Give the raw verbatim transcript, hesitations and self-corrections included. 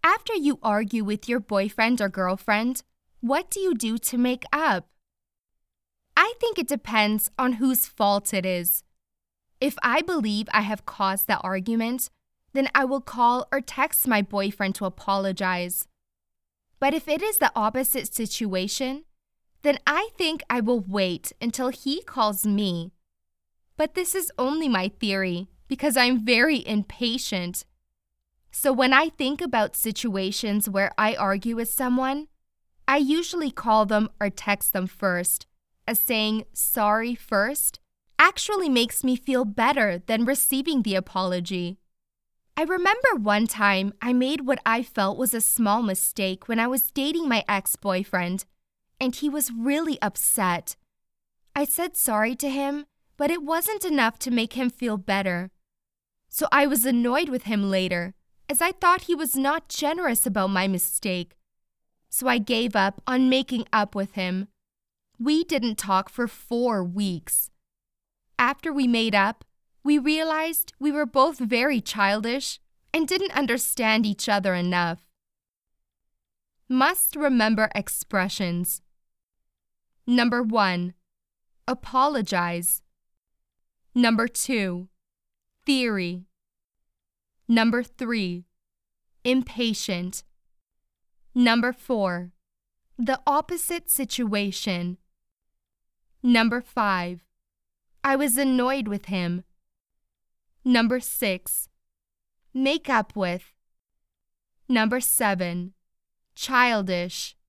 After you argue with your boyfriend or girlfriend, what do you do to make up? I think it depends on whose fault it is. If I believe I have caused the argument, then I will call or text my boyfriend to apologize. But if it is the opposite situation, then I think I will wait until he calls me. But this is only my theory because I'm very impatient. So when I think about situations where I argue with someone, I usually call them or text them first, as saying sorry first actually makes me feel better than receiving the apology. I remember one time I made what I felt was a small mistake when I was dating my ex-boyfriend, and he was really upset. I said sorry to him, but it wasn't enough to make him feel better. So I was annoyed with him later, as I thought he was not generous about my mistake. So I gave up on making up with him. We didn't talk for four weeks. After we made up, we realized we were both very childish and didn't understand each other enough. Must remember expressions. Number one, apologize. Number two, theory. Number three, impatient. Number four, the opposite situation. Number five, I was annoyed with him. Number six, make up with. Number seven, childish.